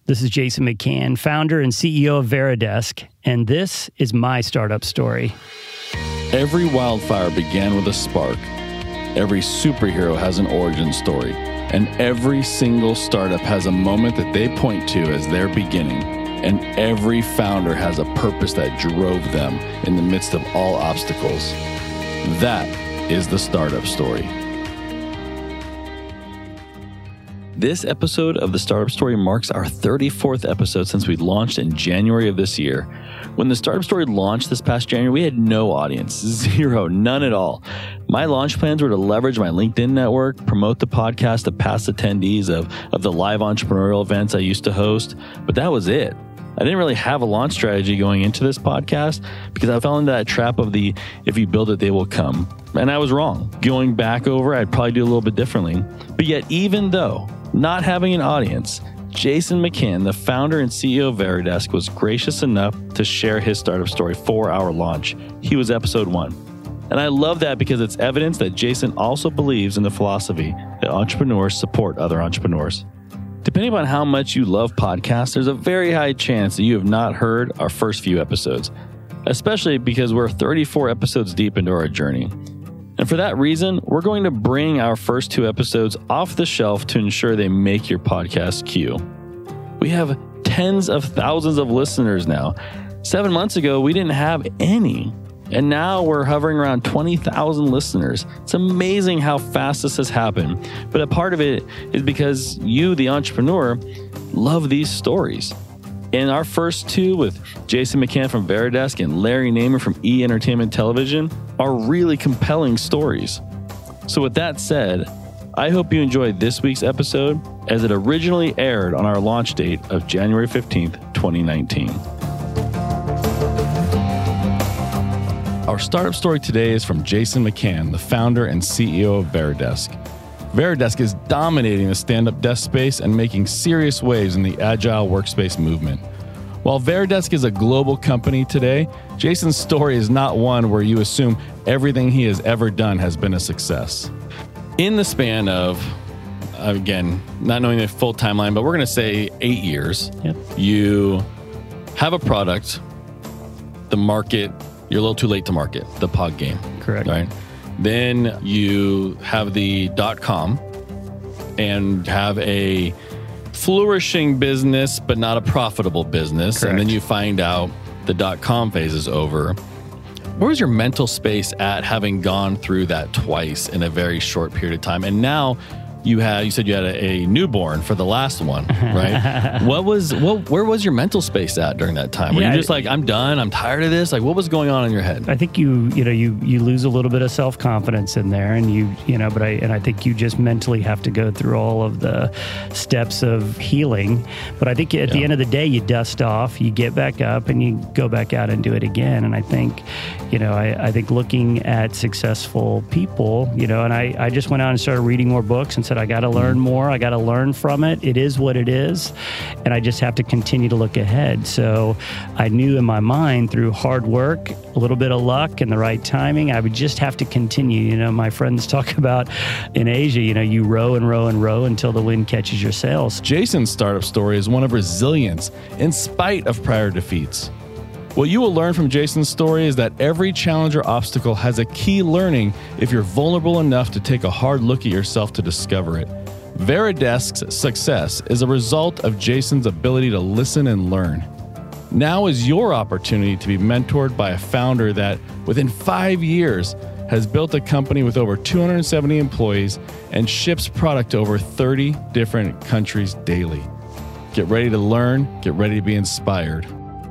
This is Jason McCann, founder and CEO of Veridesk, and this is my startup story. Every wildfire began with a spark. Every superhero has an origin story, and every single startup has a moment that they point to as their beginning, and every founder has a purpose that drove them in the midst of all obstacles. That is the startup story. This episode of The Startup Story marks our 34th episode since we launched in January of this year. When The Startup Story launched this past January, we had no audience, zero, none at all. My launch plans were to leverage my LinkedIn network, promote the podcast to past attendees of the live entrepreneurial events I used to host, but that was it. I didn't really have a launch strategy going into this podcast because I fell into that trap of the, if you build it, they will come. And I was wrong. Going back over, I'd probably do a little bit differently. But yet, even though not having an audience, Jason McCann, the founder and CEO of Veridesk, was gracious enough to share his startup story for our launch. He was episode 1. And I love that because it's evidence that Jason also believes in the philosophy that entrepreneurs support other entrepreneurs. Depending on how much you love podcasts, there's a very high chance that you have not heard our first few episodes, especially because we're 34 episodes deep into our journey. And for that reason, we're going to bring our first 2 episodes off the shelf to ensure they make your podcast queue. We have tens of thousands of listeners now. 7 months ago, we didn't have any. And now we're hovering around 20,000 listeners. It's amazing how fast this has happened. But a part of it is because you, the entrepreneur, love these stories. In our first 2 with Jason McCann from Veridesk and Larry Namer from E! Entertainment Television are really compelling stories. So with that said, I hope you enjoyed this week's episode as it originally aired on our launch date of January 15th, 2019. Our startup story today is from Jason McCann, the founder and CEO of Veridesk. Veridesk is dominating the stand-up desk space and making serious waves in the agile workspace movement. While Veridesk is a global company today, Jason's story is not one where you assume everything he has ever done has been a success. In the span of, again, not knowing the full timeline, but we're going to say 8 years, You have a product, the market, you're a little too late to market, the POG game. Correct. Right? Then you have the .com and have a flourishing business, but not a profitable business. Correct. And then you find out the .com phase is over. Where was your mental space at having gone through that twice in a very short period of time? And now you said you had a newborn for the last one, right? Where was your mental space at during that time? Were you just like, I'm done, I'm tired of this? Like, what was going on in your head? I think you lose a little bit of self-confidence in there, and I think you just mentally have to go through all of the steps of healing. But I think at the end of the day, you dust off, you get back up, and you go back out and do it again. And I think, I think looking at successful people, and I just went out and started reading more books and said, I got to learn more. I got to learn from it. It is what it is. And I just have to continue to look ahead. So I knew in my mind through hard work, a little bit of luck and the right timing, I would just have to continue. My friends talk about in Asia, you row and row and row until the wind catches your sails. Jason's startup story is one of resilience in spite of prior defeats. What you will learn from Jason's story is that every challenge or obstacle has a key learning if you're vulnerable enough to take a hard look at yourself to discover it. Veridesk's success is a result of Jason's ability to listen and learn. Now is your opportunity to be mentored by a founder that, within 5 years, has built a company with over 270 employees and ships product to over 30 different countries daily. Get ready to learn, get ready to be inspired.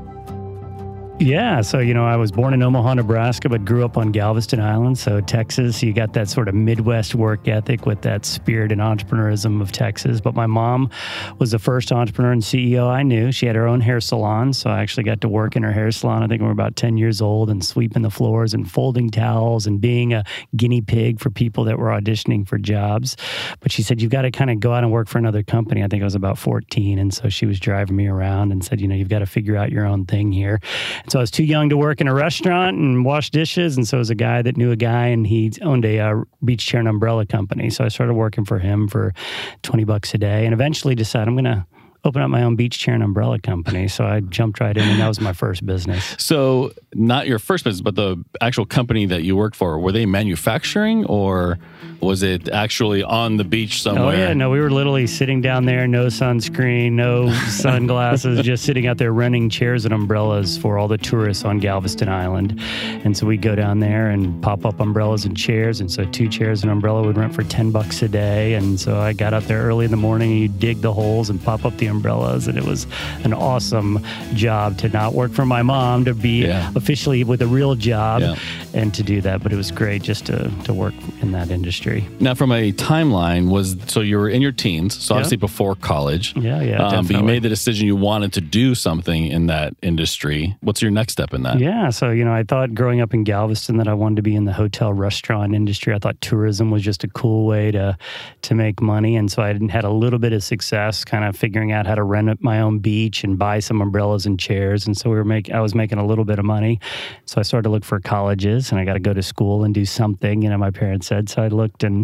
Yeah, so, I was born in Omaha, Nebraska, but grew up on Galveston Island, so Texas. You got that sort of Midwest work ethic with that spirit and entrepreneurism of Texas. But my mom was the first entrepreneur and CEO I knew. She had her own hair salon, so I actually got to work in her hair salon. I think we were about 10 years old, and sweeping the floors and folding towels and being a guinea pig for people that were auditioning for jobs. But she said, you've got to kind of go out and work for another company. I think I was about 14, and so she was driving me around and said, you've got to figure out your own thing here. So I was too young to work in a restaurant and wash dishes. And so it was a guy that knew a guy, and he owned a beach chair and umbrella company. So I started working for him for $20 a day, and eventually decided I'm going to open up my own beach chair and umbrella company. So I jumped right in, and that was my first business. So not your first business, but the actual company that you worked for, were they manufacturing, or was it actually on the beach somewhere? Oh, yeah. No, we were literally sitting down there, no sunscreen, no sunglasses, just sitting out there renting chairs and umbrellas for all the tourists on Galveston Island. And so we'd go down there and pop up umbrellas and chairs. And so 2 chairs and umbrella would rent for $10 a day. And so I got up there early in the morning, and you dig the holes and pop up the umbrellas. And it was an awesome job to not work for my mom, to be officially with a real job and to do that. But it was great just to work in that industry. Now, from a timeline, so you were in your teens, so obviously before college. Definitely. But you made the decision you wanted to do something in that industry. What's your next step in that? Yeah, so, I thought growing up in Galveston that I wanted to be in the hotel restaurant industry. I thought tourism was just a cool way to make money. And so I had a little bit of success kind of figuring out how to rent my own beach and buy some umbrellas and chairs. And so I was making a little bit of money. So I started to look for colleges, and I got to go to school and do something, my parents said. So I looked at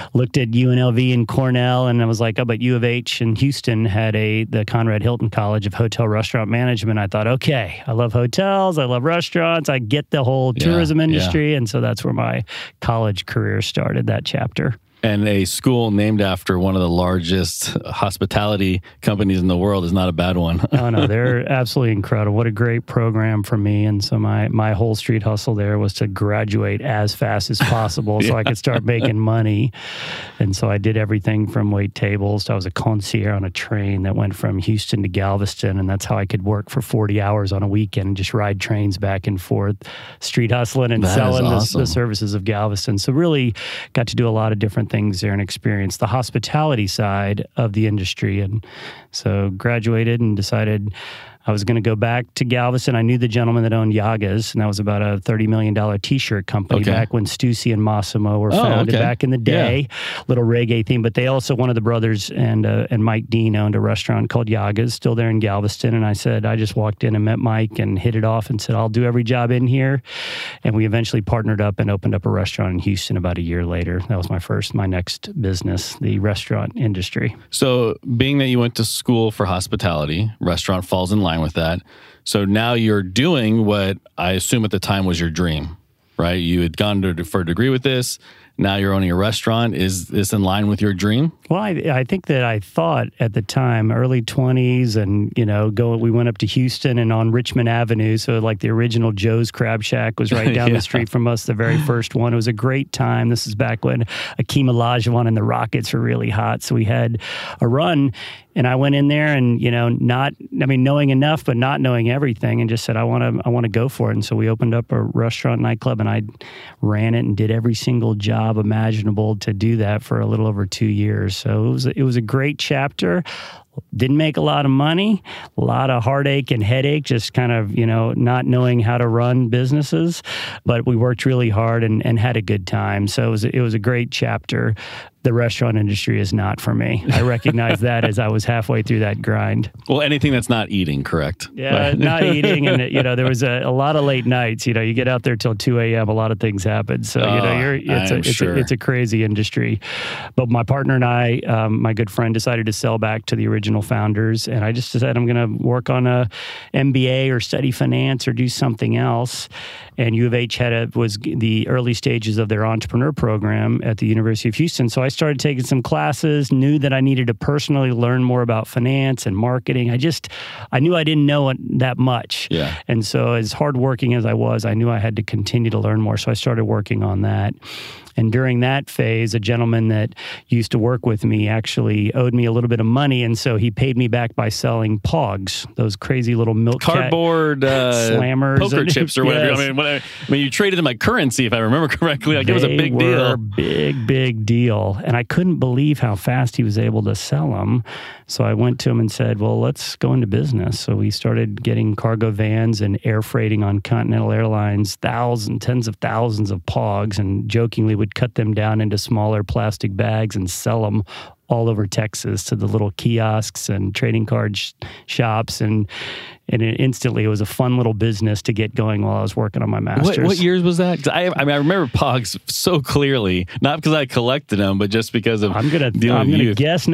UNLV and Cornell, and I was like, oh, but U of H in Houston had the Conrad Hilton College of Hotel Restaurant Management. I thought, okay, I love hotels, I love restaurants, I get the whole tourism industry. And so that's where my college career started, that chapter. And a school named after one of the largest hospitality companies in the world is not a bad one. Oh, no, they're absolutely incredible. What a great program for me. And so my whole street hustle there was to graduate as fast as possible so I could start making money. And so I did everything from wait tables. I was a concierge on a train that went from Houston to Galveston. And that's how I could work for 40 hours on a weekend and just ride trains back and forth, street hustling and selling the services of Galveston. So really got to do a lot of different things there and experience the hospitality side of the industry. And so graduated and decided I was going to go back to Galveston. I knew the gentleman that owned Yagas, and that was about a $30 million T-shirt company back when Stussy and Massimo were founded back in the day. Little reggae theme, but they also, one of the brothers and Mike Dean owned a restaurant called Yagas, still there in Galveston. And I just walked in and met Mike and hit it off and said, I'll do every job in here. And we eventually partnered up and opened up a restaurant in Houston about a year later. That was my next business, the restaurant industry. So being that you went to school for hospitality, restaurant falls in line with that. So now you're doing what I assume at the time was your dream, right? You had gone for a degree with this. Now you're owning a restaurant. Is this in line with your dream? Well, I think that I thought at the time, early 20s, and, we went up to Houston and on Richmond Avenue. So like the original Joe's Crab Shack was right down the street from us, the very first one. It was a great time. This is back when Akeem Olajuwon and the Rockets were really hot. So we had a run. And I went in there and, knowing enough, but not knowing everything, and just said, I want to go for it. And so we opened up a restaurant nightclub, and I ran it and did every single job imaginable to do that for a little over 2 years. So it was a great chapter. Didn't make a lot of money, a lot of heartache and headache, just kind of, not knowing how to run businesses. But we worked really hard and had a good time. So it was a great chapter. The restaurant industry is not for me. I recognized that as I was halfway through that grind. Well, anything that's not eating, correct? Yeah, not eating. And, there was a lot of late nights. You get out there till 2 a.m., a lot of things happen. So, it's a crazy industry. But my partner and I, my good friend, decided to sell back to the original founders. And I just said, I'm going to work on a MBA or study finance or do something else. And U of H was the early stages of their entrepreneur program at the University of Houston. So I started taking some classes, knew that I needed to personally learn more about finance and marketing. I knew I didn't know it that much. Yeah. And so as hardworking as I was, I knew I had to continue to learn more. So I started working on that. And during that phase, a gentleman that used to work with me actually owed me a little bit of money. And so he paid me back by selling Pogs, those crazy little milk cardboard slammers, poker chips or whatever. Yes. I mean, you traded them like currency, if I remember correctly. Like, it was a big deal. Big deal. And I couldn't believe how fast he was able to sell them. So I went to him and said, well, let's go into business. So we started getting cargo vans and air freighting on Continental Airlines, tens of thousands of Pogs, and jokingly would cut them down into smaller plastic bags and sell them all over Texas to the little kiosks and trading card shops. And And instantly, it was a fun little business to get going while I was working on my master's. What years was that? 'Cause I remember Pogs so clearly, not because I collected them, but just because of I'm gonna guess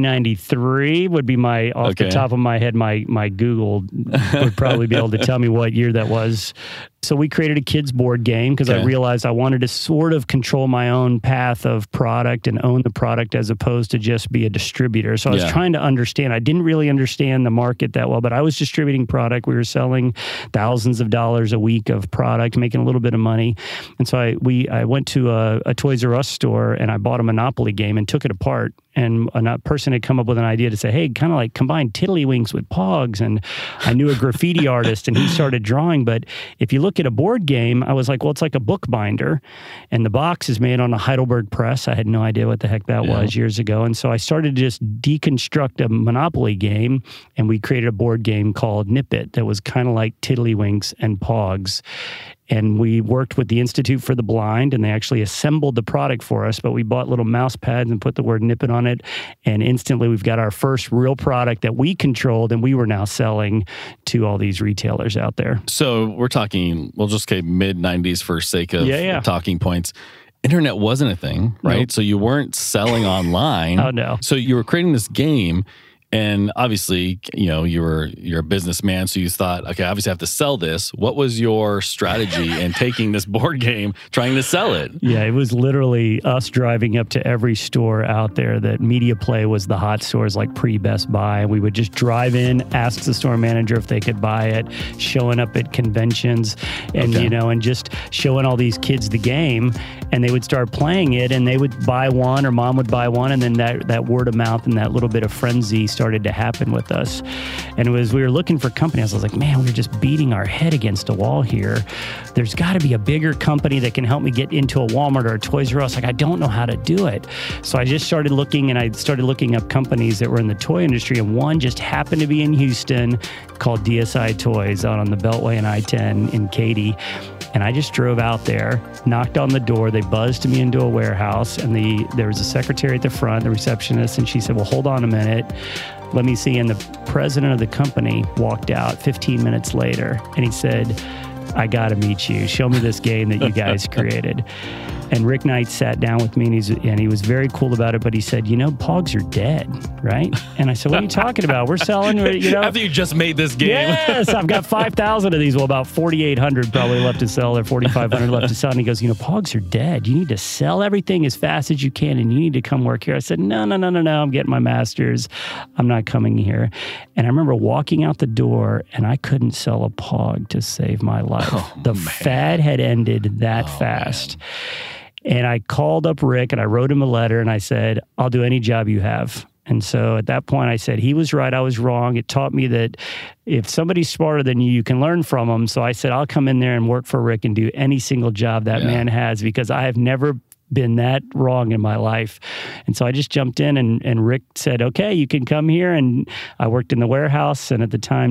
1993 would be my off the top of my head. My Google would probably be able to tell me what year that was. So we created a kids board game because I realized I wanted to sort of control my own path of product and own the product as opposed to just be a distributor. So I was trying to understand. I didn't really understand the market that well, but I was distributing product. We were selling thousands of dollars a week of product, making a little bit of money. And so I went to a Toys R Us store and I bought a Monopoly game and took it apart. And a person had come up with an idea to say, hey, kind of like combine Tiddlywinks with Pogs. And I knew a graffiti artist and he started drawing. But if you look at a board game, I was like, well, it's like a book binder. And the box is made on a Heidelberg press. I had no idea what the heck that was years ago. And so I started to just deconstruct a Monopoly game. And we created a board game called Nip It that was kind of like Tiddlywinks and Pogs. And we worked with the Institute for the Blind, and they actually assembled the product for us. But we bought little mouse pads and put the word Nip It on it. And instantly, we've got our first real product that we controlled, and we were now selling to all these retailers out there. So we're talking, we'll just say mid-90s for sake of talking points. Internet wasn't a thing, right? Nope. So you weren't selling online. Oh, no. So you were creating this game. And obviously, you're a businessman, so you thought, okay, obviously I have to sell this. What was your strategy in taking this board game, trying to sell it? Yeah, it was literally us driving up to every store out there that Media Play was the hot stores like pre-Best Buy. And we would just drive in, ask the store manager if they could buy it, showing up at conventions and, and just showing all these kids the game. And they would start playing it and they would buy one or mom would buy one. And then that word of mouth and that little bit of frenzy started to happen with us. And we were looking for companies. I was like, man, we were just beating our head against a wall here. There's got to be a bigger company that can help me get into a Walmart or a Toys R Us. Like, I don't know how to do it. So I just started looking, and I started looking up companies that were in the toy industry, and one just happened to be in Houston called DSI Toys out on the Beltway and I-10 in Katy. And I just drove out there, knocked on the door. They buzzed me into a warehouse, and there was a secretary at the front, the receptionist, and she said, well, hold on a minute. Let me see. And the president of the company walked out 15 minutes later, and he said, I got to meet you. Show me this game that you guys created. And Rick Knight sat down with me, and he was very cool about it, but he said, Pogs are dead, right? And I said, what are you talking about? We're selling, After you just made this game. Yes, I've got 5,000 of these. Well, about 4,800 probably left to sell, or 4,500 left to sell. And he goes, Pogs are dead. You need to sell everything as fast as you can, and you need to come work here. I said, no, I'm getting my master's. I'm not coming here. And I remember walking out the door, and I couldn't sell a Pog to save my life. The fad had ended that fast. Man. And I called up Rick and I wrote him a letter and I said, I'll do any job you have. And so at that point I said, he was right, I was wrong. It taught me that if somebody's smarter than you, you can learn from them. So I said, I'll come in there and work for Rick and do any single job that man has, because I have never been that wrong in my life. And so I just jumped in and Rick said, okay, you can come here. And I worked in the warehouse. And at the time,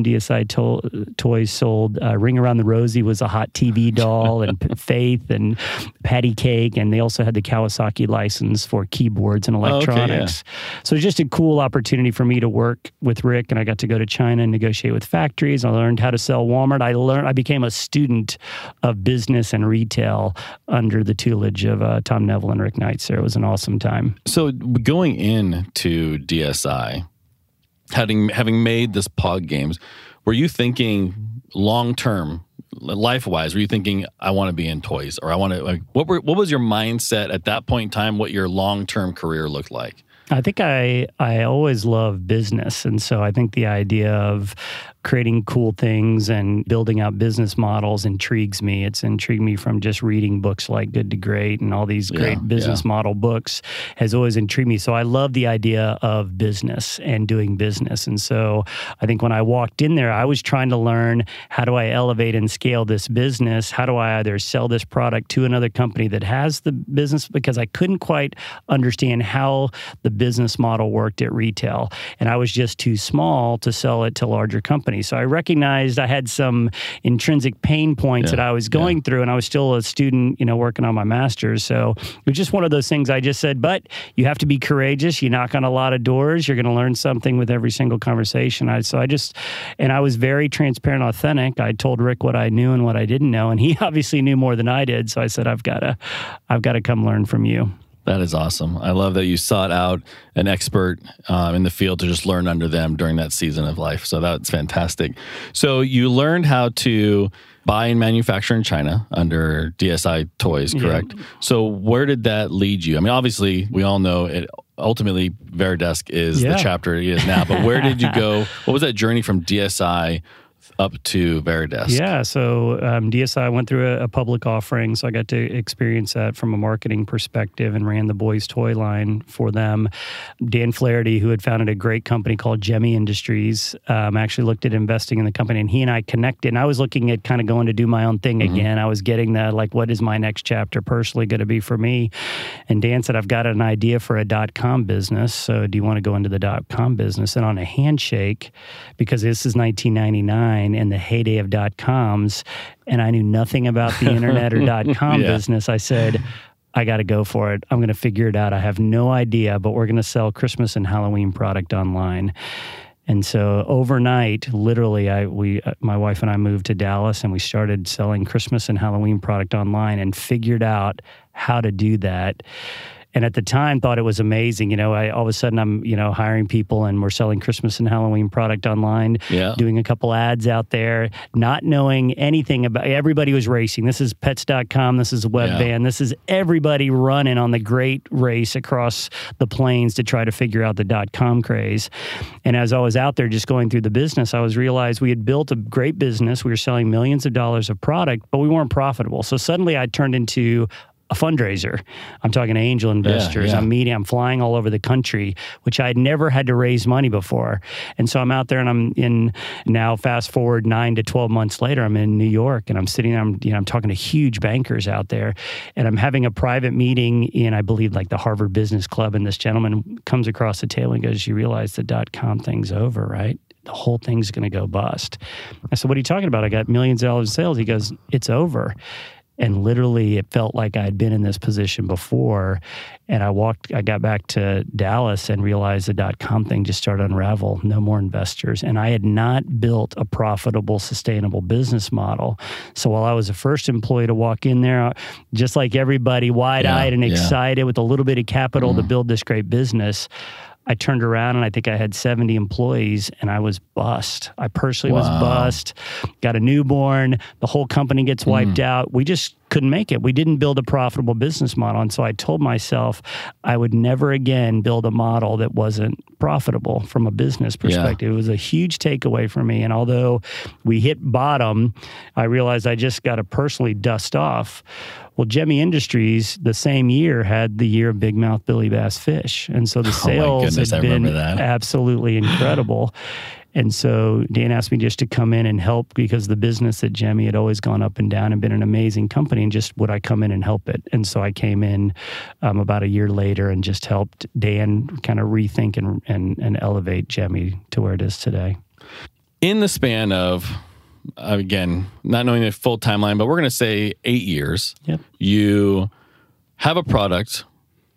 DSI Toys sold Ring Around the Rosie was a hot TV doll, and Faith and Patty Cake. And they also had the Kawasaki license for keyboards and electronics. So it was just a cool opportunity for me to work with Rick. And I got to go to China and negotiate with factories. I learned how to sell Walmart. I became a student of business and retail under the tutelage of Tom Neville and Rick Knight. So it was an awesome time. So going into DSI, having made this Pog games, were you thinking long-term, life-wise? Were you thinking, I want to be in toys, or I want to, what was your mindset at that point in time, what your long-term career looked like? I think I always loved business. And so I think the idea of creating cool things and building out business models intrigues me. It's intrigued me from just reading books like Good to Great and all these great business model books has always intrigued me. So I love the idea of business and doing business. And so I think when I walked in there, I was trying to learn, how do I elevate and scale this business? How do I either sell this product to another company that has the business? Because I couldn't quite understand how the business model worked at retail. And I was just too small to sell it to larger companies. So I recognized I had some intrinsic pain points that I was going through, and I was still a student, working on my master's. So it was just one of those things I just said, but you have to be courageous. You knock on a lot of doors. You're going to learn something with every single conversation. I was very transparent, authentic. I told Rick what I knew and what I didn't know, and he obviously knew more than I did. So I said, I've got to come learn from you. That is awesome. I love that you sought out an expert in the field to just learn under them during that season of life. So that's fantastic. So you learned how to buy and manufacture in China under DSI Toys, correct? Yeah. So where did that lead you? I mean, obviously, we all know it. Ultimately, Veridesk is the chapter it is now. But where did you go? What was that journey from DSI up to Veridesk? Yeah, so DSI went through a public offering, so I got to experience that from a marketing perspective and ran the boys' toy line for them. Dan Flaherty, who had founded a great company called Gemmy Industries, actually looked at investing in the company, and he and I connected. And I was looking at kind of going to do my own thing again. I was getting that, like, what is my next chapter personally going to be for me? And Dan said, I've got an idea for a .com business, so do you want to go into the .com business? And on a handshake, because this is 1999, in the heyday of .coms, and I knew nothing about the internet or .com business, I said, I got to go for it. I'm going to figure it out. I have no idea, but we're going to sell Christmas and Halloween product online. And so overnight, literally, my wife and I moved to Dallas, and we started selling Christmas and Halloween product online and figured out how to do that. And at the time, thought it was amazing. All of a sudden, I'm, hiring people, and we're selling Christmas and Halloween product online, doing a couple ads out there, not knowing anything about. Everybody was racing. This is Pets.com. This is Webvan. This is everybody running on the great race across the plains to try to figure out the .com craze. And as I was out there just going through the business, I realized we had built a great business. We were selling millions of dollars of product, but we weren't profitable. So suddenly, I turned into a fundraiser. I'm talking to angel investors. I'm flying all over the country, which I had never had to raise money before. And so I'm out there, and I'm in now, fast forward 9 to 12 months later, I'm in New York, and I'm sitting there, I'm talking to huge bankers out there, and I'm having a private meeting in, I believe, like the Harvard Business Club, and this gentleman comes across the table and goes, you realize the .com thing's over, right? The whole thing's going to go bust. I said, what are you talking about? I got millions of dollars in sales. He goes, it's over. And literally, it felt like I'd been in this position before. And I got back to Dallas and realized the .com thing just started to unravel. No more investors. And I had not built a profitable, sustainable business model. So while I was the first employee to walk in there, just like everybody, wide-eyed and excited with a little bit of capital to build this great business, I turned around, and I think I had 70 employees, and I was bust. I personally was bust. Got a newborn. The whole company gets wiped out. We just couldn't make it. We didn't build a profitable business model. And so I told myself I would never again build a model that wasn't profitable from a business perspective. It was a huge takeaway for me. And although we hit bottom, I realized I just got to personally dust off. Well, Gemmy Industries, the same year, had the year of Big Mouth Billy Bass Fish. And so the sales had been absolutely incredible. And so Dan asked me just to come in and help, because the business at Gemmy had always gone up and down and been an amazing company, and just would I come in and help it? And so I came in about a year later and just helped Dan kind of rethink and elevate Gemmy to where it is today. In the span of, again, not knowing the full timeline, but we're going to say 8 years, you have a product,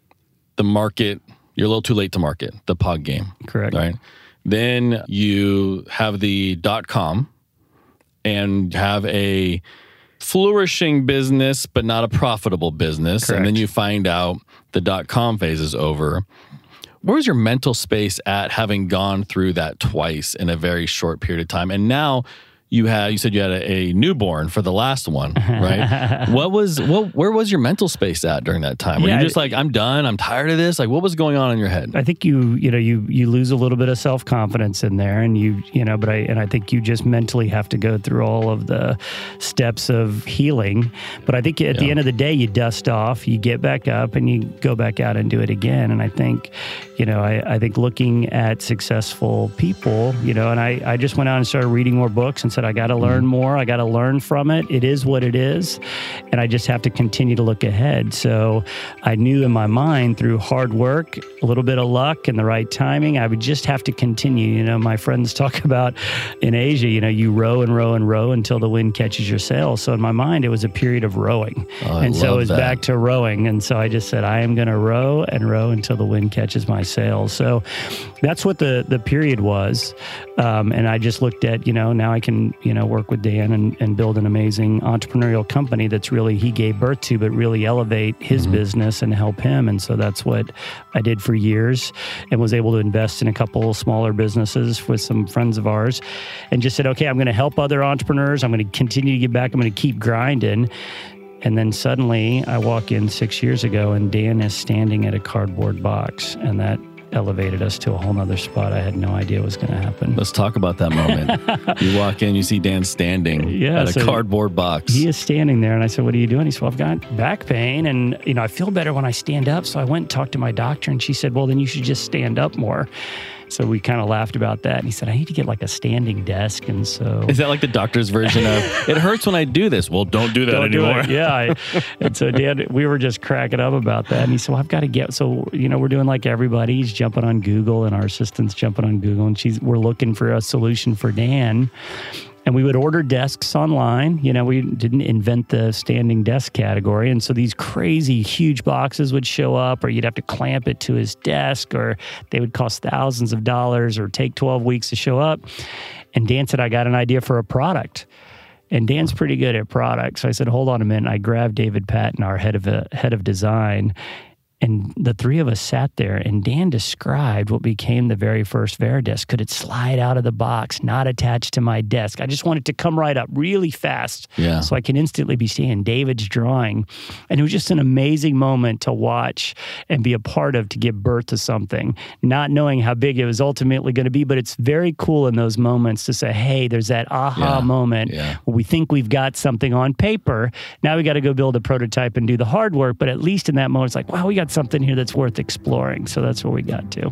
the market, you're a little too late to market, the POG game. Correct. Right? Then you have the .com and have a flourishing business, but not a profitable business. Correct. And then you find out the .com phase is over. Where was your mental space at, having gone through that twice in a very short period of time? And now you said you had a newborn for the last one, right? Where was your mental space at during that time? Were you just like, I'm done, I'm tired of this? Like, what was going on in your head? I think you lose a little bit of self-confidence in there, and I think you just mentally have to go through all of the steps of healing. But I think at the end of the day, you dust off, you get back up, and you go back out and do it again. And I think, I think looking at successful people, and I just went out and started reading more books and said, I got to learn more. I got to learn from it. It is what it is. And I just have to continue to look ahead. So I knew in my mind through hard work, a little bit of luck and the right timing, I would just have to continue. You know, my friends talk about in Asia, you know, you row and row and row until the wind catches your sails. So in my mind, it was a period of rowing. And so it was back to rowing. And so I just said, I am going to row and row until the wind catches my sails. So that's what the period was. And I just looked at, you know, now I can, you know, work with Dan and build an amazing entrepreneurial company that's really he gave birth to, but really elevate his business and help him. And so that's what I did for years and was able to invest in a couple smaller businesses with some friends of ours and just said, okay, I'm going to help other entrepreneurs. I'm going to continue to give back. I'm going to keep grinding. And then suddenly I walk in 6 years ago and Dan is standing at a cardboard box, and that elevated us to a whole nother spot. I had no idea was going to happen. Let's talk about that moment. You walk in, you see Dan standing at a cardboard box. He is standing there, and I said, what are you doing? He said, well, I've got back pain, and you know, I feel better when I stand up. So I went and talked to my doctor, and she said, well, then you should just stand up more. So we kind of laughed about that. And he said, I need to get like a standing desk. And so... Is that like the doctor's version of, it hurts when I do this? Well, don't do that anymore. Yeah. And so Dan, we were just cracking up about that. And he said, well, I've got to get... So, you know, we're doing like everybody. He's jumping on Google and our assistant's jumping on Google. And we're looking for a solution for Dan. And we would order desks online. You know, we didn't invent the standing desk category. And so these crazy huge boxes would show up, or you'd have to clamp it to his desk, or they would cost thousands of dollars or take 12 weeks to show up. And Dan said, I got an idea for a product. And Dan's pretty good at products. So I said, hold on a minute. I grabbed David Patton, our head of design. And the three of us sat there, and Dan described what became the very first Varidesk. Could it slide out of the box, not attached to my desk? I just want it to come right up really fast so I can instantly be seeing David's drawing. And it was just an amazing moment to watch and be a part of, to give birth to something, not knowing how big it was ultimately going to be. But it's very cool in those moments to say, hey, there's that aha moment where we think we've got something on paper. Now we got to go build a prototype and do the hard work. But at least in that moment, it's like, wow, we got something here that's worth exploring. So that's where we got to.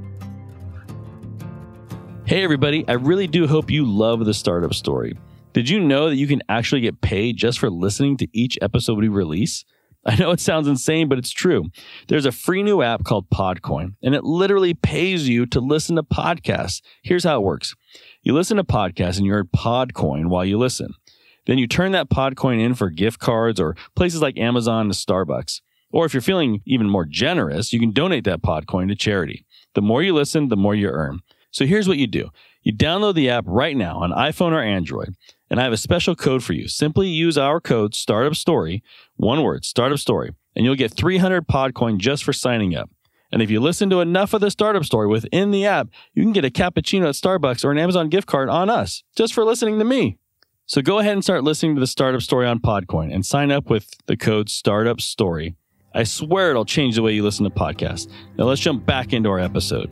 Hey, everybody. I really do hope you love the startup story. Did you know that you can actually get paid just for listening to each episode we release? I know it sounds insane, but it's true. There's a free new app called Podcoin, and it literally pays you to listen to podcasts. Here's how it works. You listen to podcasts and you earn Podcoin while you listen. Then you turn that Podcoin in for gift cards or places like Amazon to Starbucks. Or if you're feeling even more generous, you can donate that Podcoin to charity. The more you listen, the more you earn. So here's what you do. You download the app right now on iPhone or Android, and I have a special code for you. Simply use our code StartupStory, one word, StartupStory, and you'll get 300 Podcoin just for signing up. And if you listen to enough of the Startup Story within the app, you can get a cappuccino at Starbucks or an Amazon gift card on us, just for listening to me. So go ahead and start listening to the Startup Story on Podcoin and sign up with the code StartupStory. I swear it'll change the way you listen to podcasts. Now let's jump back into our episode.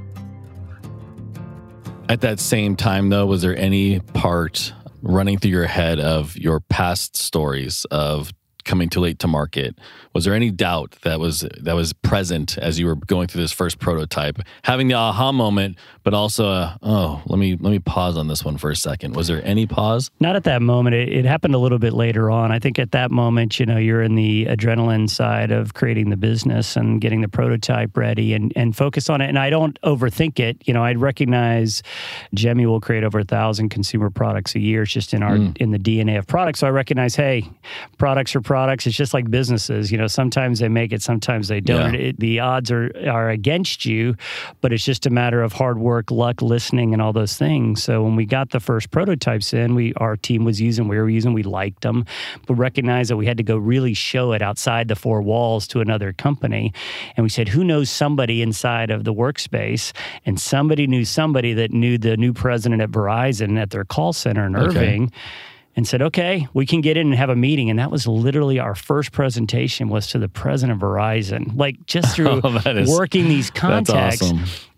At that same time, though, was there any part running through your head of your past stories of coming too late to market? Was there any doubt that was present as you were going through this first prototype, having the aha moment, but also, let me pause on this one for a second? Was there any pause? Not at that moment. It happened a little bit later on. I think at that moment, you know, you're in the adrenaline side of creating the business and getting the prototype ready and focus on it. And I don't overthink it. You know, I'd recognize Jemmy will create over 1,000 consumer products a year. It's just in our in the DNA of products. So I recognize, hey, products are products. It's just like businesses. You know, sometimes they make it, sometimes they don't. Yeah. The odds are against you, but it's just a matter of hard work, luck, listening, and all those things. So when we got the first prototypes in, our team was using, we liked them, but recognized that we had to go really show it outside the four walls to another company. And we said, who knows somebody inside of the workspace? And somebody knew somebody that knew the new president at Verizon at their call center in Irving. And said, okay, we can get in and have a meeting. And that was literally our first presentation was to the president of Verizon, like just through working these contacts. That's awesome.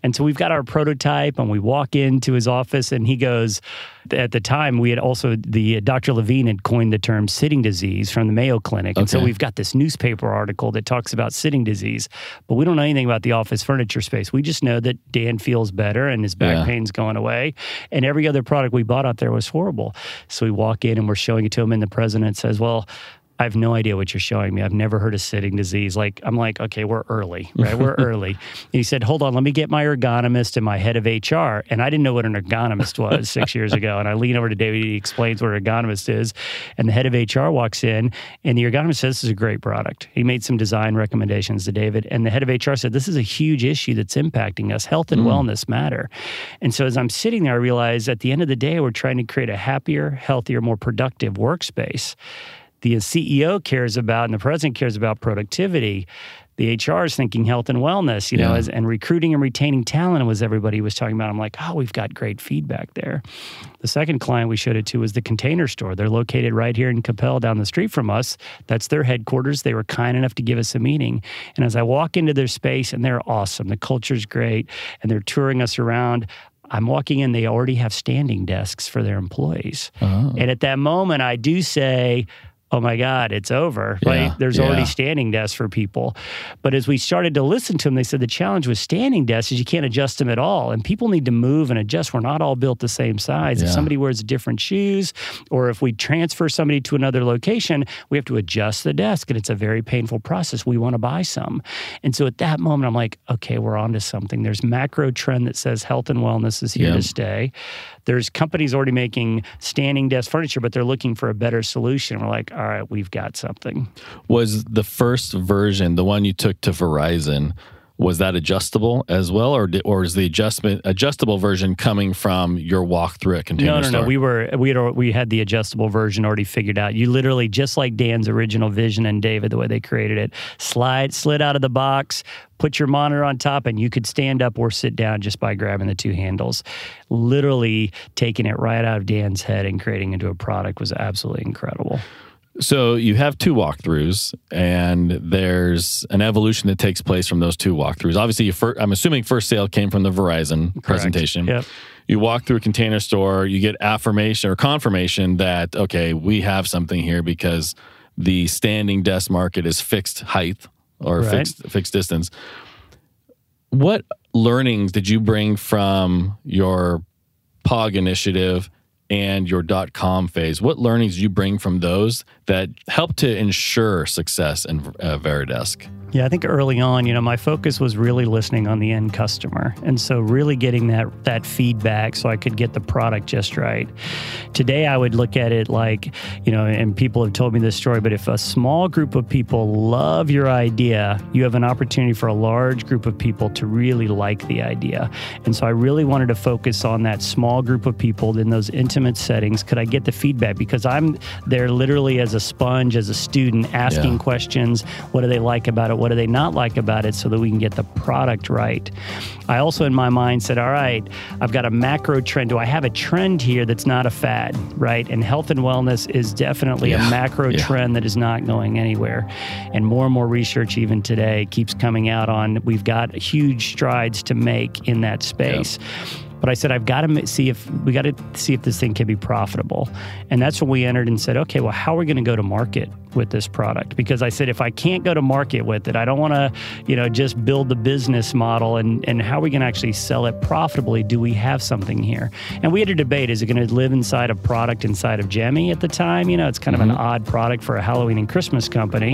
And so we've got our prototype and we walk into his office and he goes, at the time we had also, Dr. Levine had coined the term sitting disease from the Mayo Clinic. And so we've got this newspaper article that talks about sitting disease, but we don't know anything about the office furniture space. We just know that Dan feels better and his back pain's going away. And every other product we bought out there was horrible. So we walk in and we're showing it to him and the president says, well, I have no idea what you're showing me. I've never heard of sitting disease. I'm like, okay, we're early, right? We're early. And he said, hold on, let me get my ergonomist and my head of HR. And I didn't know what an ergonomist was 6 years ago. And I lean over to David, he explains what an ergonomist is. And the head of HR walks in and the ergonomist says, this is a great product. He made some design recommendations to David. And the head of HR said, this is a huge issue that's impacting us. Health and wellness matter. And so as I'm sitting there, I realize at the end of the day, we're trying to create a happier, healthier, more productive workspace. The CEO cares about and the president cares about productivity. The HR is thinking health and wellness, you know, and recruiting and retaining talent was everybody was talking about. I'm like, oh, we've got great feedback there. The second client we showed it to was the Container Store. They're located right here in Capel down the street from us. That's their headquarters. They were kind enough to give us a meeting. And as I walk into their space, and they're awesome, the culture's great, and they're touring us around, I'm walking in, they already have standing desks for their employees. And at that moment, I do say, oh my God, it's over, right? There's already standing desks for people. But as we started to listen to them, they said the challenge with standing desks is you can't adjust them at all. And people need to move and adjust. We're not all built the same size. If somebody wears different shoes, or if we transfer somebody to another location, we have to adjust the desk. And it's a very painful process. We want to buy some. And so at that moment, I'm like, okay, we're onto something. There's macro trend that says health and wellness is here to stay. There's companies already making standing desk furniture, but they're looking for a better solution. We're like, all right, we've got something. Was the first version, the one you took to Verizon, was that adjustable as well, or is the adjustable version coming from your walkthrough at Container Store? No. We had the adjustable version already figured out. You literally, just like Dan's original vision and David, the way they created it, slid out of the box, put your monitor on top, and you could stand up or sit down just by grabbing the two handles. Literally taking it right out of Dan's head and creating into a product was absolutely incredible. So you have two walkthroughs, and there's an evolution that takes place from those two walkthroughs. Obviously, I'm assuming first sale came from the Verizon presentation. Yep. You walk through a Container Store, you get affirmation or confirmation that, okay, we have something here because the standing desk market is fixed height or fixed distance. What learnings did you bring from your POG initiative and your .com phase? What learnings did you bring from those that helped to ensure success in Veridesk? Yeah, I think early on, my focus was really listening on the end customer. And so really getting that feedback so I could get the product just right. Today, I would look at it like, and people have told me this story, but if a small group of people love your idea, you have an opportunity for a large group of people to really like the idea. And so I really wanted to focus on that small group of people in those intimate settings. Could I get the feedback? Because I'm there literally as a sponge, as a student, asking questions. What do they like about it? What do they not like about it, so that we can get the product right? I also, in my mind, said, all right, I've got a macro trend. Do I have a trend here that's not a fad, right? And health and wellness is definitely a macro trend that is not going anywhere. And more research even today keeps coming out on we've got huge strides to make in that space. But I said, we got to see if this thing can be profitable. And that's when we entered and said, okay, well, how are we going to go to market with this product? Because I said, if I can't go to market with it, I don't want to, just build the business model and how are we going to actually sell it profitably? Do we have something here? And we had a debate, is it going to live inside a product inside of Gemmy at the time? It's kind of an odd product for a Halloween and Christmas company.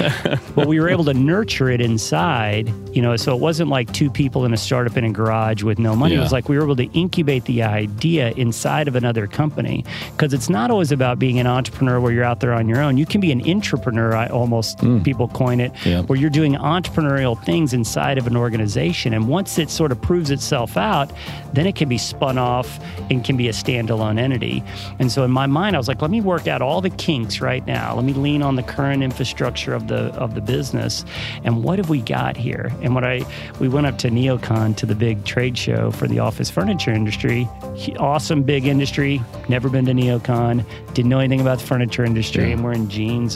But we were able to nurture it inside, so it wasn't like two people in a startup in a garage with no money. It was like we were able to incubate the idea inside of another company, because it's not always about being an entrepreneur where you're out there on your own. You can be an intrapreneur, people coin it, where you're doing entrepreneurial things inside of an organization. And once it sort of proves itself out, then it can be spun off and can be a standalone entity. And so in my mind, I was like, let me work out all the kinks right now. Let me lean on the current infrastructure of the business. And what have we got here? And we went up to NeoCon, to the big trade show for the office furniture industry. Awesome big industry. Never been to NeoCon. Didn't know anything about the furniture industry. And we're in jeans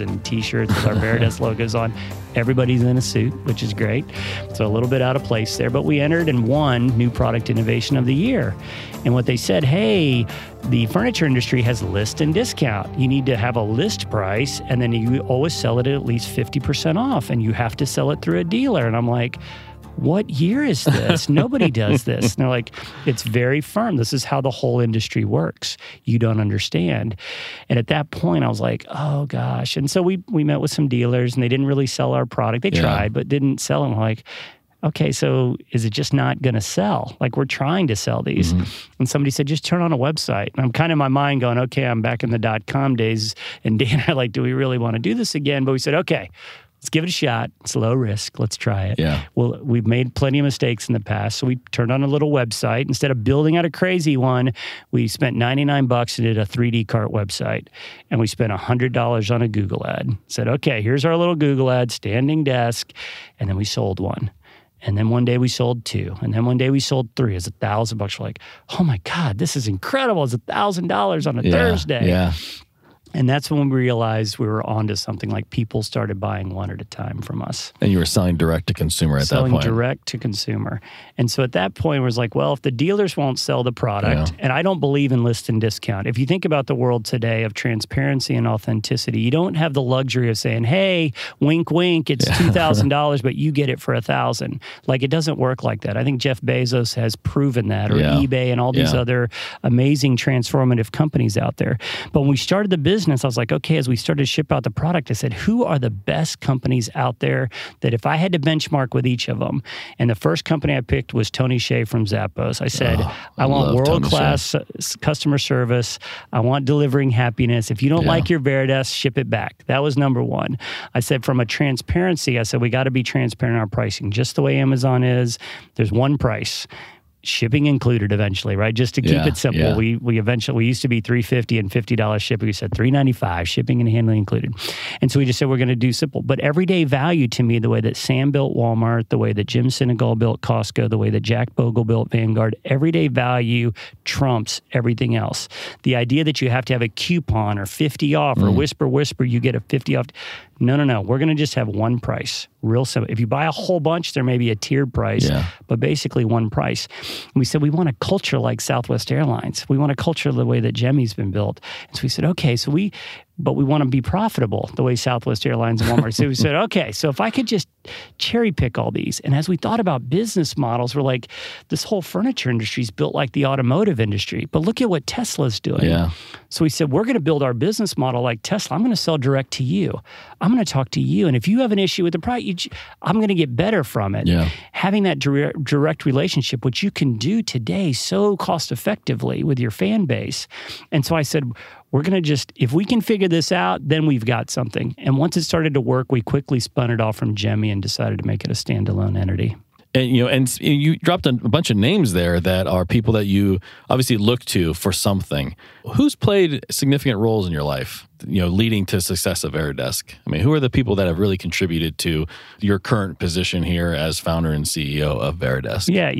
and T-shirts with our Veridesk logos on. Everybody's in a suit, which is great. So a little bit out of place there, but we entered and won New Product Innovation of the Year. And what they said, hey, the furniture industry has list and discount. You need to have a list price, and then you always sell it at least 50% off, and you have to sell it through a dealer. And I'm like, what year is this? Nobody does this. And they're like, it's very firm. This is how the whole industry works. You don't understand. And at that point, I was like, oh gosh. And so we met with some dealers, and they didn't really sell our product. They tried, but didn't sell them. Like, okay, so is it just not going to sell? Like, we're trying to sell these. And somebody said, just turn on a website. And I'm kind of in my mind going, okay, I'm back in the .com days. And Dan and I like, do we really want to do this again? But we said, okay, let's give it a shot. It's low risk. Let's try it. Yeah. Well, we've made plenty of mistakes in the past. So we turned on a little website. Instead of building out a crazy one, we spent $99 and did a 3D cart website. And we spent $100 on a Google ad. Said, okay, here's our little Google ad, standing desk. And then we sold one. And then one day we sold two. And then one day we sold three. It's $1,000. We're like, oh my God, this is incredible. It's $1,000 on a Thursday. Yeah. And that's when we realized we were onto something. Like, people started buying one at a time from us. And you were selling direct to consumer at that point. Selling direct to consumer. And so at that point, it was like, well, if the dealers won't sell the product, and I don't believe in list and discount. If you think about the world today of transparency and authenticity, you don't have the luxury of saying, hey, wink, wink, it's $2,000, but you get it for $1,000. Like, it doesn't work like that. I think Jeff Bezos has proven that, or eBay and all these other amazing transformative companies out there. But when we started the business, I was like, okay, as we started to ship out the product, I said, who are the best companies out there that if I had to benchmark with each of them? And the first company I picked was Tony Hsieh from Zappos. I said, I want world-class customer service. I want delivering happiness. If you don't like your Veridesk, ship it back. That was number one. I said, from a transparency, I said, we got to be transparent in our pricing, just the way Amazon is. There's one price. Shipping included eventually, right? Just to keep it simple. Yeah. We used to be $350 and $50 shipping. We said $395, shipping and handling included. And so we just said we're going to do simple. But everyday value to me, the way that Sam built Walmart, the way that Jim Sinegal built Costco, the way that Jack Bogle built Vanguard, everyday value trumps everything else. The idea that you have to have a coupon or 50 off or whisper, you get a 50 off. No. We're going to just have one price. Real simple. If you buy a whole bunch, there may be a tiered price, but basically one price. And we said, we want a culture like Southwest Airlines. We want a culture the way that Gemi's been built. And so we said, okay, but we want to be profitable the way Southwest Airlines and Walmart. So we said, okay, so if I could just cherry pick all these. And as we thought about business models, we're like, this whole furniture industry is built like the automotive industry. But look at what Tesla's doing. Yeah. So we said, we're going to build our business model like Tesla. I'm going to sell direct to you. I'm going to talk to you. And if you have an issue with the product, I'm going to get better from it. Yeah. Having that direct relationship, which you can do today so cost effectively with your fan base. And so I said, we're going to just, if we can figure this out, then we've got something. And once it started to work, we quickly spun it off from Gemi and decided to make it a standalone entity. And you dropped a bunch of names there that are people that you obviously look to for something. Who's played significant roles in your life, leading to success of Veridesk? I mean, who are the people that have really contributed to your current position here as founder and CEO of Veridesk? Yeah,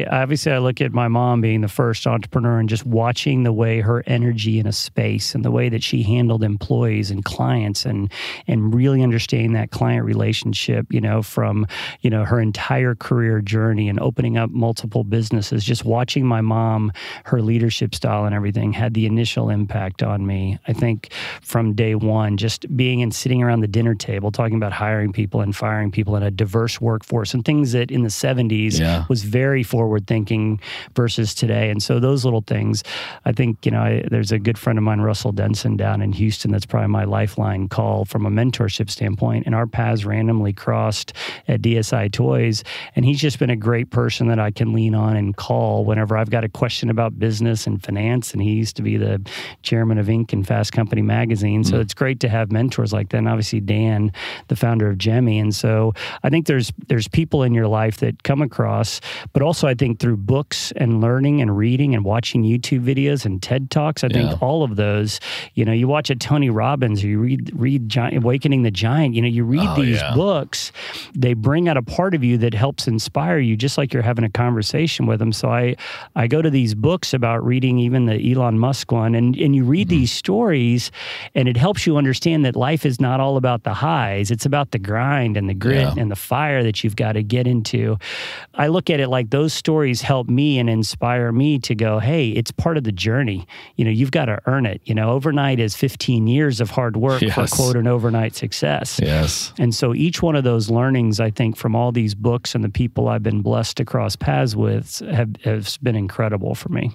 I look at my mom being the first entrepreneur and just watching the way her energy in a space and the way that she handled employees and clients and really understanding that client relationship, from, her entire career journey and opening up multiple businesses. Just watching my mom, her leadership style and everything had the initial impact on me. I think from day one, just being and sitting around the dinner table, talking about hiring people and firing people in a diverse workforce and things that in the 70s was very forward thinking versus today. And so those little things, I think, there's a good friend of mine, Russell Denson, down in Houston, that's probably my lifeline call from a mentorship standpoint. And our paths randomly crossed at DSI Toys. And he's just been a great person that I can lean on and call whenever I've got a question about business and finance. And he used to be the chairman of Inc. and Fast Company magazine. So it's great to have mentors like that. And obviously Dan, the founder of Gemi. And so I think there's people in your life that come across, but also I think through books and learning and reading and watching YouTube videos and TED Talks, I think all of those, you watch a Tony Robbins or you read Awakening the Giant, you read these books, they bring out a part of you that helps inspire you, just like you're having a conversation with them. So I go to these books about reading even the Elon Musk one, and you read these stories And it helps you understand that life is not all about the highs. It's about the grind and the grit and the fire that you've got to get into. I look at it like those stories help me and inspire me to go, hey, it's part of the journey. You've got to earn it. Overnight is 15 years of hard work for, quote, an overnight success. Yes. And so each one of those learnings, I think, from all these books and the people I've been blessed to cross paths with have been incredible for me.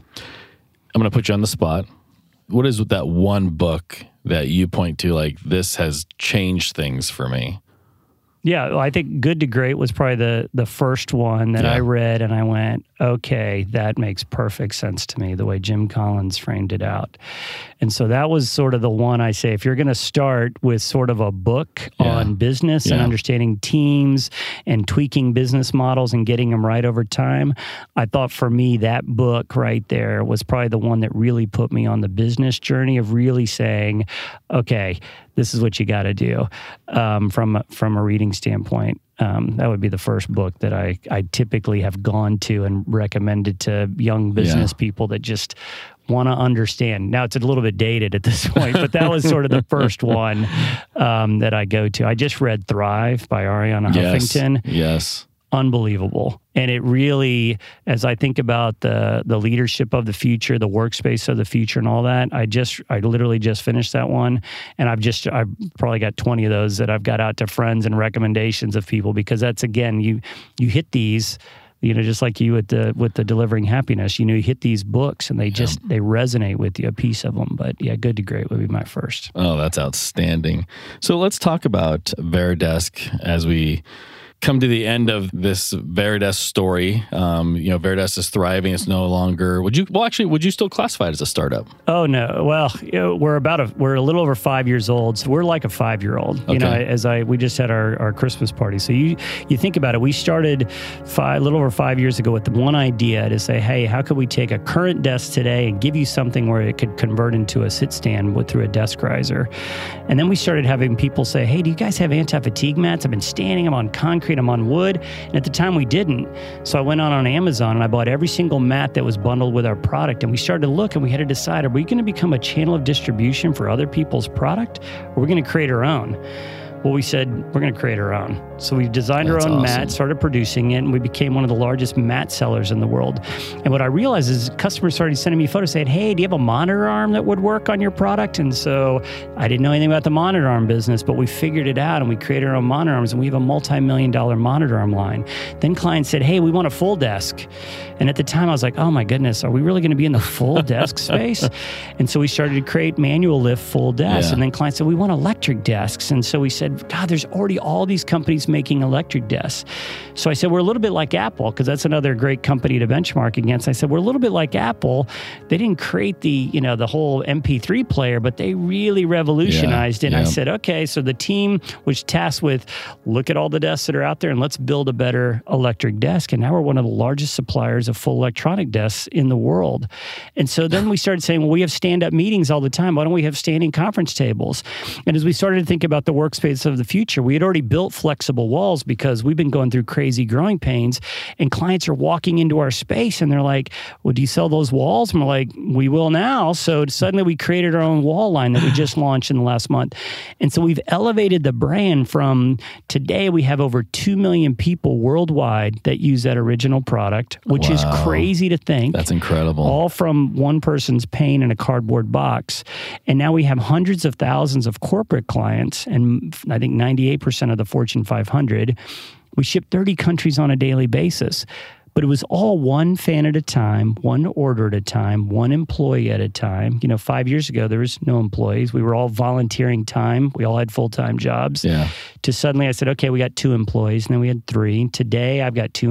I'm going to put you on the spot. What is that one book that you point to, like, this has changed things for me? Yeah, well, I think Good to Great was probably the first one that I read, and I went, okay, that makes perfect sense to me, the way Jim Collins framed it out. And so that was sort of the one I say, if you're going to start with sort of a book on business and understanding teams and tweaking business models and getting them right over time, I thought for me that book right there was probably the one that really put me on the business journey of really saying, okay, this is what you got to do from a reading standpoint. That would be the first book that I typically have gone to and recommended to young business people that just want to understand. Now, it's a little bit dated at this point, but that was sort of the first one that I go to. I just read Thrive by Arianna Huffington. Yes. Unbelievable. And it really, as I think about the leadership of the future, the workspace of the future and all that, I literally just finished that one. And I've probably got 20 of those that I've got out to friends and recommendations of people, because that's, again, you hit these, just like you with the Delivering Happiness, you hit these books and they they resonate with you, a piece of them. But yeah, Good to Great would be my first. Oh, that's outstanding. So let's talk about Veridesk as we come to the end of this Veridesk story. Veridesk is thriving. It's no longer. Would you still classify it as a startup? Oh no. Well, we're a little over 5 years old. So we're like a 5-year-old. Okay. We just had our Christmas party. So you think about it. We started a little over 5 years ago with the one idea to say, hey, how could we take a current desk today and give you something where it could convert into a sit stand through a desk riser? And then we started having people say, hey, do you guys have anti-fatigue mats? I've been standing. I'm on concrete. I'm on wood. And at the time we didn't. So I went on Amazon and I bought every single mat that was bundled with our product. And we started to look and we had to decide, are we going to become a channel of distribution for other people's product? Or are we going to create our own? Well, we said, we're going to create our own. So we designed our own mat, started producing it, and we became one of the largest mat sellers in the world. And what I realized is customers started sending me photos saying, hey, do you have a monitor arm that would work on your product? And so I didn't know anything about the monitor arm business, but we figured it out and we created our own monitor arms, and we have a multi-million-dollar monitor arm line. Then clients said, hey, we want a full desk. And at the time I was like, oh my goodness, are we really going to be in the full desk space? And so we started to create manual lift full desks. Yeah. And then clients said, we want electric desks. And so we said, God, there's already all these companies making electric desks. So I said, we're a little bit like Apple, because that's another great company to benchmark against. I said, we're a little bit like Apple. They didn't create the whole MP3 player, but they really revolutionized it. And I said, okay, so the team was tasked with look at all the desks that are out there and let's build a better electric desk. And now we're one of the largest suppliers of full electronic desks in the world. And so then we started saying, well, we have stand-up meetings all the time. Why don't we have standing conference tables? And as we started to think about the workspace of the future, we had already built flexible walls because we've been going through crazy growing pains, and clients are walking into our space and they're like, well, do you sell those walls? And we're like, we will now. So suddenly we created our own wall line that we just launched in the last month. And so we've elevated the brand from today we have over 2 million people worldwide that use that original product, which is crazy to think. That's incredible. All from one person's pain in a cardboard box. And now we have hundreds of thousands of corporate clients, and I think 98% of the Fortune 500. We ship 30 countries on a daily basis. But it was all one fan at a time, one order at a time, one employee at a time. 5 years ago, there was no employees. We were all volunteering time. We all had full-time jobs. Yeah. To suddenly I said, okay, we got 2 employees, and then we had 3. Today, I've got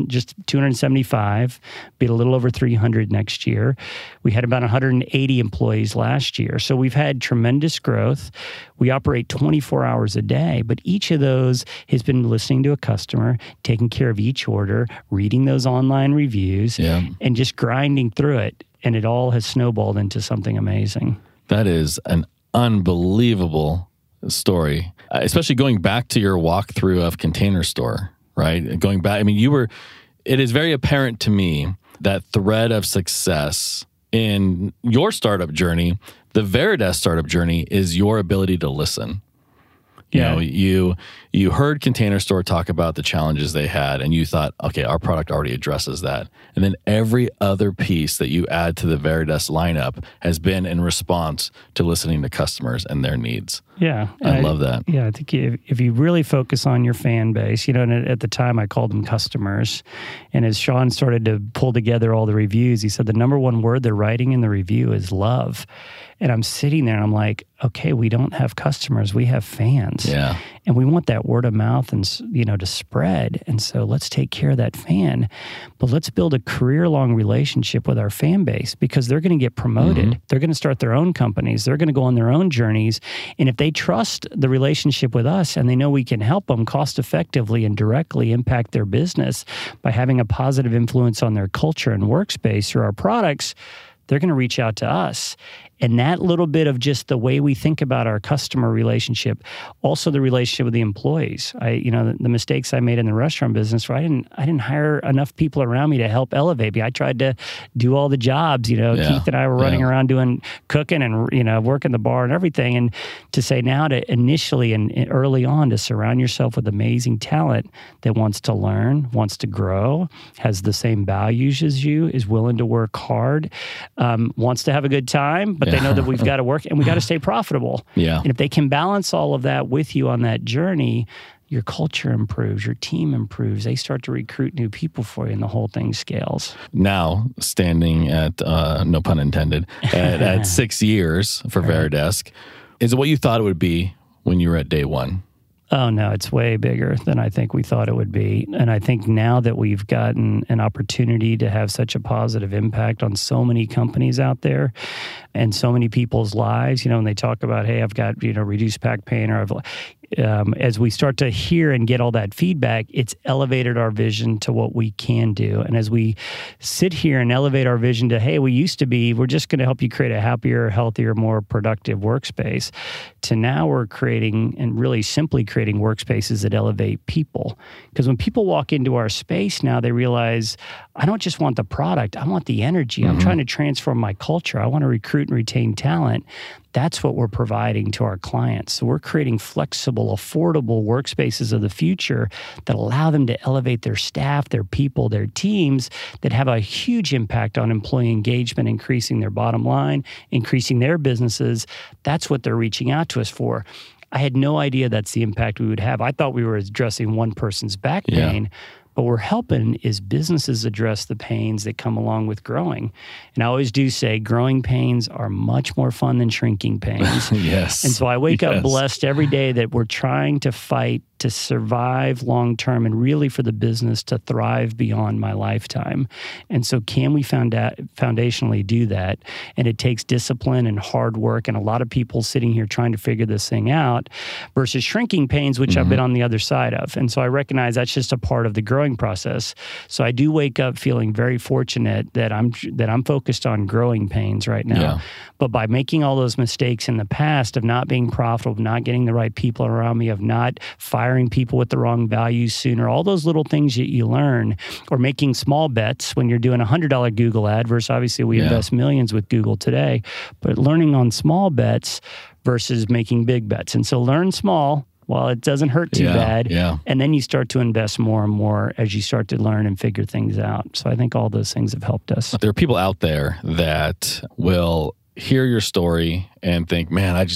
275, be a little over 300 next year. We had about 180 employees last year. So we've had tremendous growth. We operate 24 hours a day, but each of those has been listening to a customer, taking care of each order, reading those online reviews, and just grinding through it. And it all has snowballed into something amazing. That is an unbelievable story, especially going back to your walkthrough of Container Store, right? Going back, it is very apparent to me that thread of success in your startup journey The Veridesk startup journey is your ability to listen. Yeah. You heard Container Store talk about the challenges they had, and you thought, okay, our product already addresses that. And then every other piece that you add to the Veridesk lineup has been in response to listening to customers and their needs. Yeah. I love that. Yeah, I think if you really focus on your fan base, and at the time I called them customers. And as Sean started to pull together all the reviews, he said the number one word they're writing in the review is love. And I'm sitting there and I'm like, okay, we don't have customers, we have fans. Yeah. And we want that word of mouth and to spread. And so let's take care of that fan. But let's build a career-long relationship with our fan base, because they're going to get promoted. Mm-hmm. They're going to start their own companies. They're going to go on their own journeys. And if they trust the relationship with us and they know we can help them cost effectively and directly impact their business by having a positive influence on their culture and workspace through our products, they're going to reach out to us. And that little bit of just the way we think about our customer relationship, also the relationship with the employees. The mistakes I made in the restaurant business, where I didn't hire enough people around me to help elevate me. I tried to do all the jobs. Keith and I were running around doing cooking and working the bar and everything. And to say now to initially and early on to surround yourself with amazing talent that wants to learn, wants to grow, has the same values as you, is willing to work hard, wants to have a good time, but they know that we've got to work and we got to stay profitable. Yeah. And if they can balance all of that with you on that journey, your culture improves, your team improves. They start to recruit new people for you, and the whole thing scales. Now, standing at, no pun intended, at 6 years for Veridesk, is it what you thought it would be when you were at day one? Oh, no, it's way bigger than I think we thought it would be. And I think now that we've gotten an opportunity to have such a positive impact on so many companies out there and so many people's lives, when they talk about, hey, I've got, reduced back pain, or as we start to hear and get all that feedback, it's elevated our vision to what we can do. And as we sit here and elevate our vision to, hey, we're just going to help you create a happier, healthier, more productive workspace, to now we're creating and really simply creating workspaces that elevate people. Because when people walk into our space now, they realize, I don't just want the product, I want the energy. I'm trying to transform my culture. I want to recruit and retain talent. That's what we're providing to our clients. So we're creating flexible, affordable workspaces of the future that allow them to elevate their staff, their people, their teams, that have a huge impact on employee engagement, increasing their bottom line, increasing their businesses. That's what they're reaching out to us for. I had no idea that's the impact we would have. I thought we were addressing one person's back pain. But we're helping is businesses address the pains that come along with growing. And I always do say growing pains are much more fun than shrinking pains. Yes. And so I wake up blessed every day that we're trying to fight to survive long term and really for the business to thrive beyond my lifetime. And so can we foundationally do that? And it takes discipline and hard work and a lot of people sitting here trying to figure this thing out versus shrinking pains, which I've been on the other side of. And so I recognize that's just a part of the growing process. So I do wake up feeling very fortunate that I'm focused on growing pains right now. Yeah. But by making all those mistakes in the past of not being profitable, of not getting the right people around me, of not firing people with the wrong values sooner, all those little things that you learn, or making small bets when you're doing a $100 Google ad versus obviously we invest millions with Google today, but learning on small bets versus making big bets. And so learn small while it doesn't hurt too bad. Yeah. And then you start to invest more and more as you start to learn and figure things out. So I think all those things have helped us. There are people out there that will hear your story and think, man, I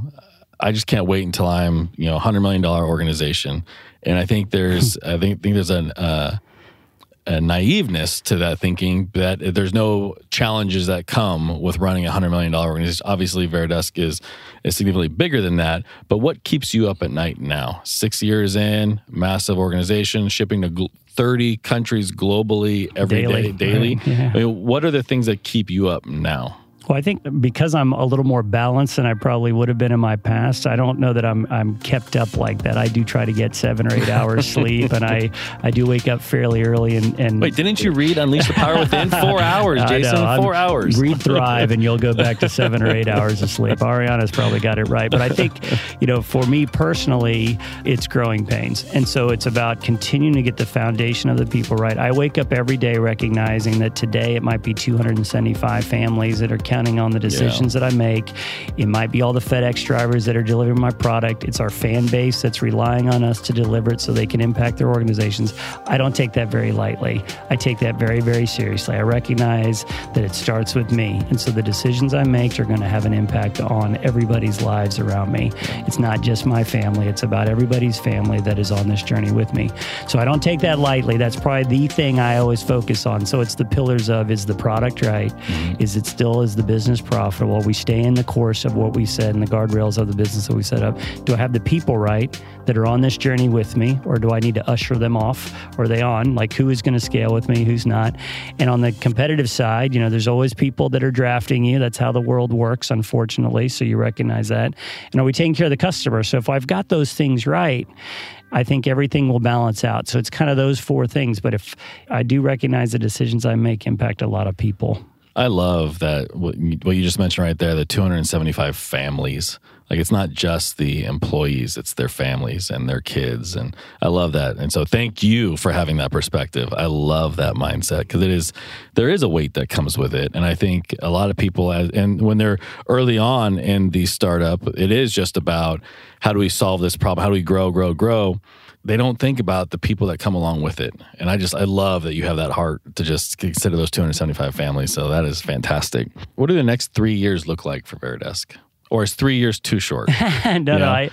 just can't wait until I'm, $100 million organization. And I think there's a naiveness to that thinking that there's no challenges that come with running a $100 million organization. Obviously, Veridesk is significantly bigger than that. But what keeps you up at night now? 6 years in, massive organization, shipping to 30 countries globally every day, daily. Right. Yeah. I mean, what are the things that keep you up now? Well, I think because I'm a little more balanced than I probably would have been in my past, I don't know that I'm kept up like that. I do try to get 7 or 8 hours sleep, and I do wake up fairly early. And wait, didn't you read Unleash the Power Within? 4 hours, Jason. 4 hours. Read Thrive, and you'll go back to 7 or 8 hours of sleep. Ariana's probably got it right. But I think, for me personally, it's growing pains. And so it's about continuing to get the foundation of the people right. I wake up every day recognizing that today it might be 275 families that are counting counting on the decisions that I make. It might be all the FedEx drivers that are delivering my product. It's our fan base that's relying on us to deliver it so they can impact their organizations. I don't take that very lightly. I take that very, very seriously. I recognize that it starts with me. And so the decisions I make are going to have an impact on everybody's lives around me. It's not just my family. It's about everybody's family that is on this journey with me. So I don't take that lightly. That's probably the thing I always focus on. So it's the pillars of, is the product right? Is it still, is the business profitable? We stay in the course of what we said and the guardrails of the business that we set up. Do I have the people right that are on this journey with me, or do I need to usher them off? Or are they on? Like, who is going to scale with me? Who's not? And on the competitive side, there's always people that are drafting you. That's how the world works, unfortunately. So you recognize that. And are we taking care of the customer? So if I've got those things right, I think everything will balance out. So it's kind of those four things. But if I do recognize the decisions I make impact a lot of people. I love that what you just mentioned right there, the 275 families. Like, it's not just the employees, it's their families and their kids. And I love that. And so thank you for having that perspective. I love that mindset, because there is a weight that comes with it. And I think a lot of people, and when they're early on in the startup, it is just about, how do we solve this problem? How do we grow? They don't think about the people that come along with it. And I love that you have that heart to just consider those 275 families. So that is fantastic. What do the next 3 years look like for Veridesk? Or is 3 years too short? No,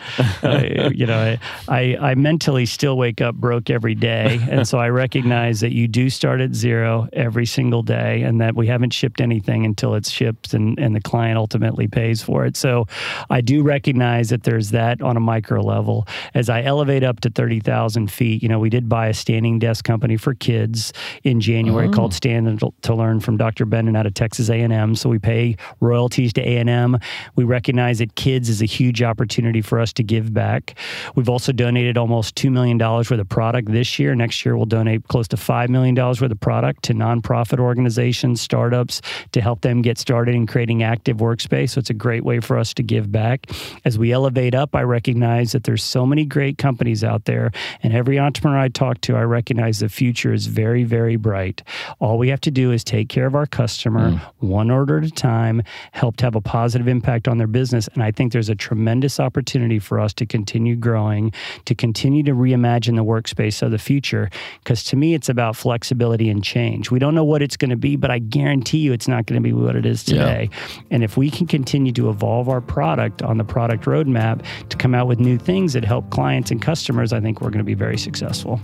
I mentally still wake up broke every day. And so I recognize that you do start at zero every single day, and that we haven't shipped anything until it's shipped and the client ultimately pays for it. So I do recognize that there's that on a micro level. As I elevate up to 30,000 feet, we did buy a standing desk company for kids in January called Stand to Learn from Dr. Bennett out of Texas A&M. So we pay royalties to A&M. We recognize that kids is a huge opportunity for us to give back. We've also donated almost $2 million worth of product this year. Next year, we'll donate close to $5 million worth of product to nonprofit organizations, startups, to help them get started in creating active workspace. So it's a great way for us to give back. As we elevate up, I recognize that there's so many great companies out there, and every entrepreneur I talk to, I recognize the future is very, very bright. All we have to do is take care of our customer one order at a time, help to have a positive impact on their business. And I think there's a tremendous opportunity for us to continue growing, to continue to reimagine the workspace of the future. Because to me, it's about flexibility and change. We don't know what it's going to be, but I guarantee you it's not going to be what it is today. Yeah. And if we can continue to evolve our product on the product roadmap to come out with new things that help clients and customers, I think we're going to be very successful.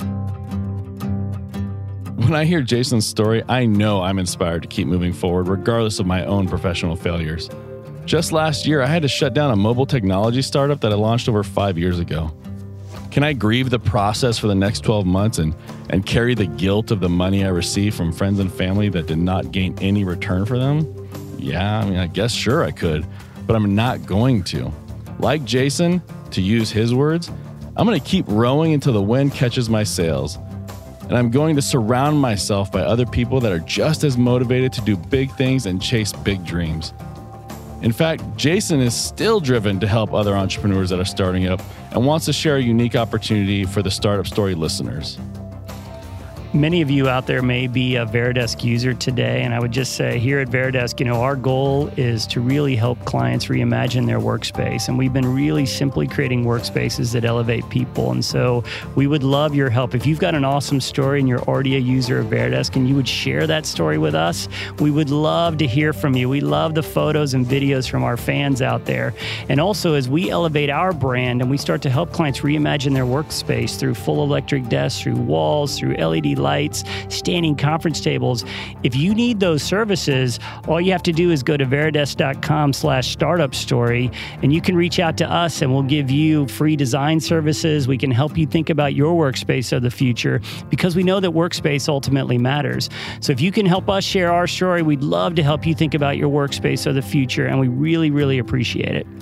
When I hear Jason's story, I know I'm inspired to keep moving forward, regardless of my own professional failures. Just last year, I had to shut down a mobile technology startup that I launched over 5 years ago. Can I grieve the process for the next 12 months and carry the guilt of the money I received from friends and family that did not gain any return for them? Yeah, I guess sure I could, but I'm not going to. Like Jason, to use his words, I'm going to keep rowing until the wind catches my sails. And I'm going to surround myself by other people that are just as motivated to do big things and chase big dreams. In fact, Jason is still driven to help other entrepreneurs that are starting up and wants to share a unique opportunity for the Startup Story listeners. Many of you out there may be a Veridesk user today, and I would just say here at Veridesk, our goal is to really help clients reimagine their workspace, and we've been really simply creating workspaces that elevate people, and so we would love your help. If you've got an awesome story and you're already a user of Veridesk and you would share that story with us, we would love to hear from you. We love the photos and videos from our fans out there. And also, as we elevate our brand and we start to help clients reimagine their workspace through full electric desks, through walls, through LED lights, standing conference tables. If you need those services, all you have to do is go to veridesk.com/startup story, and you can reach out to us and we'll give you free design services. We can help you think about your workspace of the future, because we know that workspace ultimately matters. So if you can help us share our story, we'd love to help you think about your workspace of the future, and we really, really appreciate it.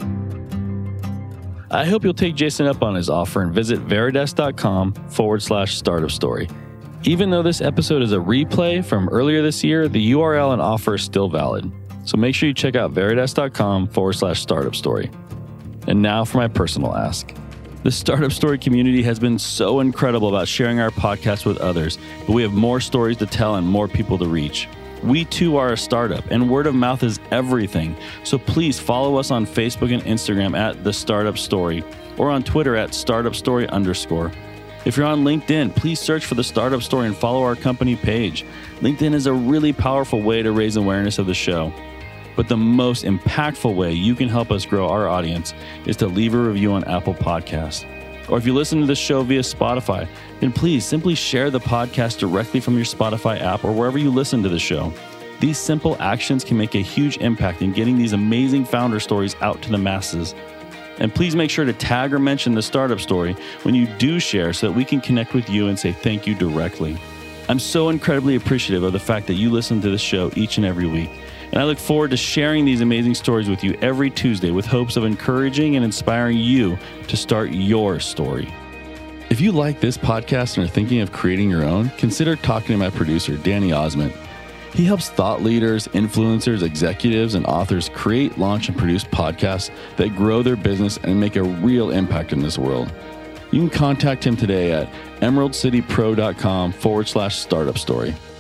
I hope you'll take Jason up on his offer and visit veridesk.com/startup story. Even though this episode is a replay from earlier this year, the URL and offer is still valid. So make sure you check out veridesk.com/startup story. And now for my personal ask. The Startup Story community has been so incredible about sharing our podcast with others, but we have more stories to tell and more people to reach. We too are a startup, and word of mouth is everything. So please follow us on Facebook and Instagram at The Startup Story, or on Twitter at StartupStory_. If you're on LinkedIn, please search for The Startup Story and follow our company page. LinkedIn is a really powerful way to raise awareness of the show. But the most impactful way you can help us grow our audience is to leave a review on Apple Podcasts. Or if you listen to this show via Spotify, then please simply share the podcast directly from your Spotify app or wherever you listen to the show. These simple actions can make a huge impact in getting these amazing founder stories out to the masses. And please make sure to tag or mention The Startup Story when you do share so that we can connect with you and say thank you directly. I'm so incredibly appreciative of the fact that you listen to this show each and every week. And I look forward to sharing these amazing stories with you every Tuesday with hopes of encouraging and inspiring you to start your story. If you like this podcast and are thinking of creating your own, consider talking to my producer, Danny Osment. He helps thought leaders, influencers, executives, and authors create, launch, and produce podcasts that grow their business and make a real impact in this world. You can contact him today at emeraldcitypro.com/startup story.